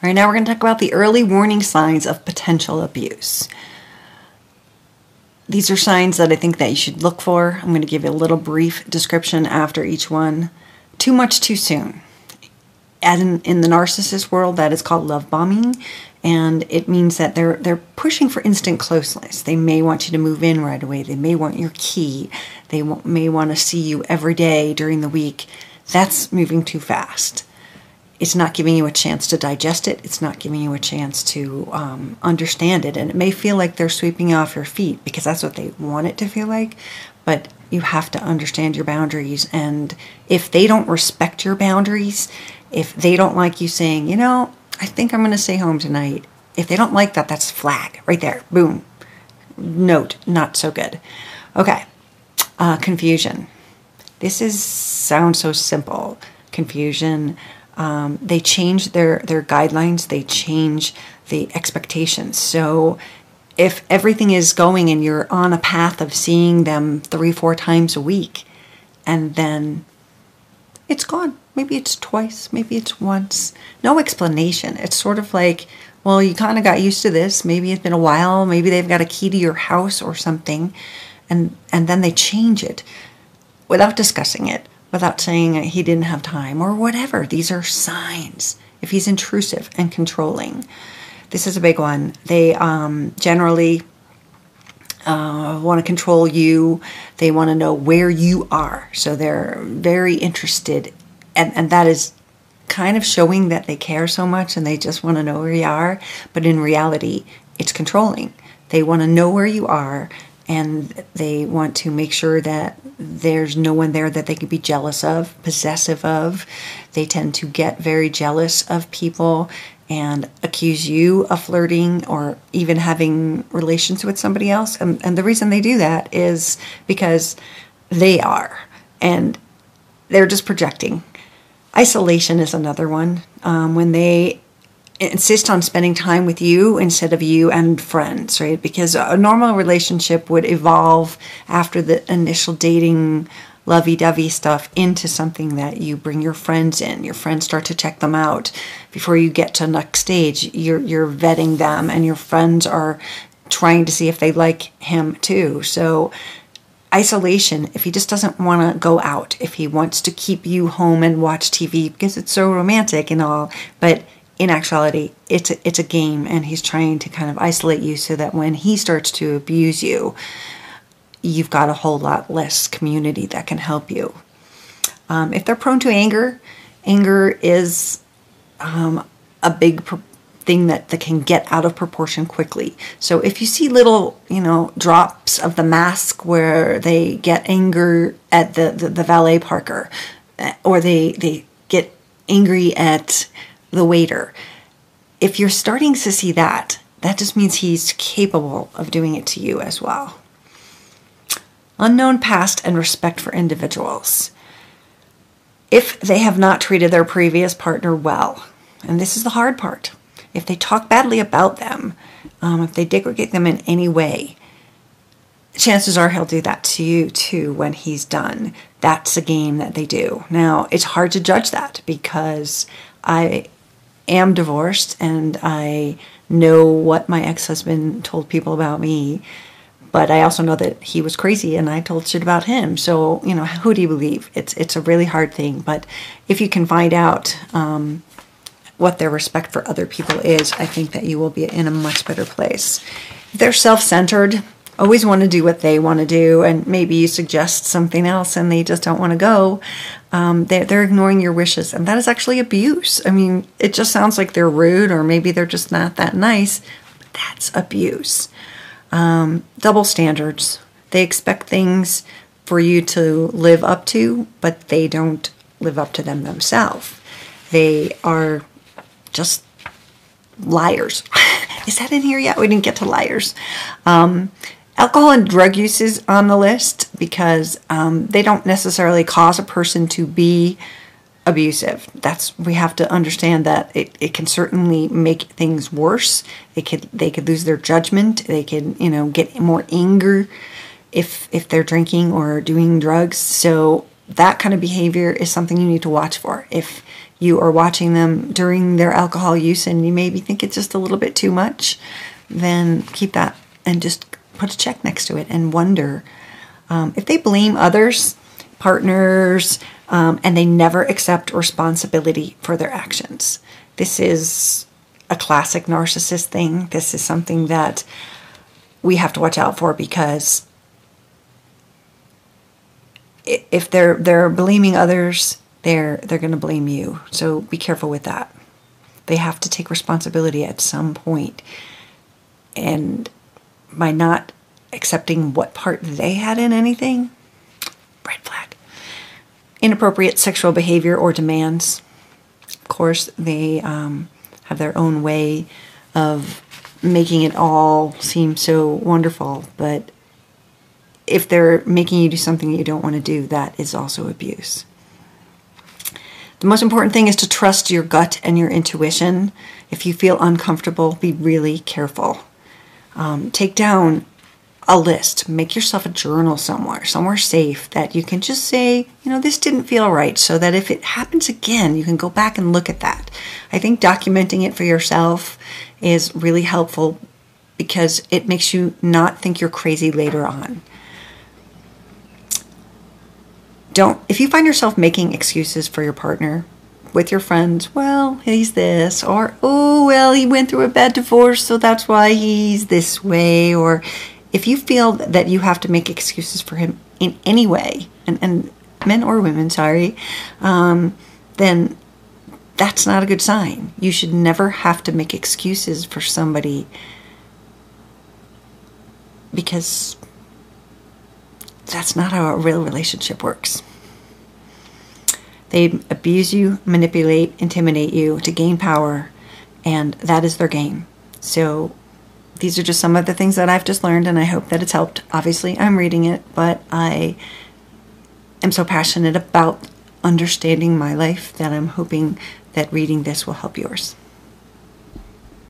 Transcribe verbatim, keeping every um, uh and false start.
All right, now we're going to talk about the early warning signs of potential abuse. These are signs that I think that you should look for. I'm going to give you a little brief description after each one. Too much too soon. As in, in the narcissist world, that is called love bombing, and it means that they're they're pushing for instant closeness. They may want you to move in right away. They may want your key. They w- may want to see you every day during the week. That's moving too fast. It's not giving you a chance to digest it. It's not giving you a chance to um, understand it. And it may feel like they're sweeping you off your feet because that's what they want it to feel like. But you have to understand your boundaries. And if they don't respect your boundaries, if they don't like you saying, you know, I think I'm going to stay home tonight. If they don't like that, that's a flag right there. Boom. Note, not so good. Okay. Uh, confusion. This is sounds so simple. Confusion. Um, they change their, their guidelines. They change the expectations. So if everything is going and you're on a path of seeing them three, four times a week, and then it's gone. Maybe it's twice. Maybe it's once. No explanation. It's sort of like, well, you kind of got used to this. Maybe it's been a while. Maybe they've got a key to your house or something. And, and then they change it without discussing it, without saying he didn't have time or whatever. These are signs. If he's intrusive and controlling. This is a big one. They um, generally uh, want to control you. They want to know where you are. So they're very interested. And, and that is kind of showing that they care so much and they just want to know where you are. But in reality, it's controlling. They want to know where you are. And they want to make sure that there's no one there that they could be jealous of, possessive of. They tend to get very jealous of people and accuse you of flirting or even having relations with somebody else. And, and the reason they do that is because they are. And they're just projecting. Isolation is another one. Um, when they insist on spending time with you instead of you and friends, right? Because a normal relationship would evolve after the initial dating lovey-dovey stuff into something that you bring your friends in. Your friends start to check them out. Before you get to the next stage, you're, you're vetting them and your friends are trying to see if they like him too. So isolation, if he just doesn't want to go out, if he wants to keep you home and watch T V because it's so romantic and all, but in actuality, it's a, it's a game, and he's trying to kind of isolate you so that when he starts to abuse you, you've got a whole lot less community that can help you. Um, if they're prone to anger, anger is um, a big pro- thing that, that can get out of proportion quickly. So if you see little, you know, drops of the mask where they get anger at the, the, the valet parker, or they, they get angry at the waiter. If you're starting to see that, that just means he's capable of doing it to you as well. Unknown past and respect for individuals. If they have not treated their previous partner well, and this is the hard part, if they talk badly about them, um, if they degrade them in any way, chances are he'll do that to you too when he's done. That's a game that they do. Now, it's hard to judge that because I am divorced and I know what my ex-husband told people about me, but I also know that he was crazy and I told shit about him. So, you know, who do you believe? It's it's a really hard thing. But if you can find out um, what their respect for other people is, I think that you will be in a much better place. If they're self-centered, always want to do what they want to do, and maybe you suggest something else and they just don't want to go, um, they're, they're ignoring your wishes. And that is actually abuse. I mean, it just sounds like they're rude or maybe they're just not that nice, but that's abuse. Um, double standards. They expect things for you to live up to, but they don't live up to them themselves. They are just liars. Is that in here yet? We didn't get to liars. Um, alcohol and drug use is on the list because um, they don't necessarily cause a person to be abusive. That's, we have to understand that it, it can certainly make things worse. They could they could lose their judgment. They could, you know, get more anger if if they're drinking or doing drugs. So that kind of behavior is something you need to watch for. If you are watching them during their alcohol use and you maybe think it's just a little bit too much, then keep that and just put a check next to it and wonder um, if they blame others, partners, um, and they never accept responsibility for their actions. This is a classic narcissist thing. This is something that we have to watch out for, because if they're they're blaming others, they're they're going to blame you. So be careful with that. They have to take responsibility at some point, and by not accepting what part they had in anything, red flag. Inappropriate sexual behavior or demands. Of course, they um, have their own way of making it all seem so wonderful, but if they're making you do something you don't want to do, that is also abuse. The most important thing is to trust your gut and your intuition. If you feel uncomfortable, be really careful. Um, take down a list. Make yourself a journal somewhere, somewhere safe that you can just say, you know, this didn't feel right, so that if it happens again, you can go back and look at that. I think documenting it for yourself is really helpful because it makes you not think you're crazy later on. Don't, if you find yourself making excuses for your partner with your friends, well, he's this, or, oh, well, he went through a bad divorce, so that's why he's this way, or if you feel that you have to make excuses for him in any way, and, and men or women, sorry, um, then that's not a good sign. You should never have to make excuses for somebody, because that's not how a real relationship works. They abuse you, manipulate, intimidate you to gain power, and that is their game. So these are just some of the things that I've just learned, and I hope that it's helped. Obviously, I'm reading it, but I am so passionate about understanding my life that I'm hoping that reading this will help yours.